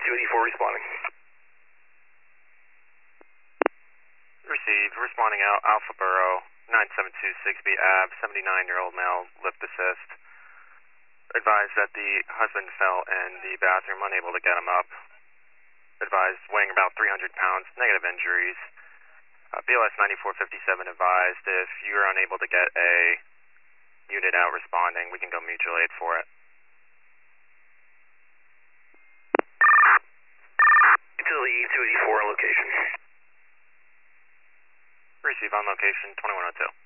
284 responding. Received. Responding out. Alpha Borough, 9726B Ave, 79-year-old male, lift assist. Advised that the husband fell in the bathroom, unable to get him up. Advised weighing about 300 pounds, negative injuries. BLS 9457 advised if you're unable to get a unit out responding, we can go mutual aid for it. Utility 284 on location. Receive on location 2102.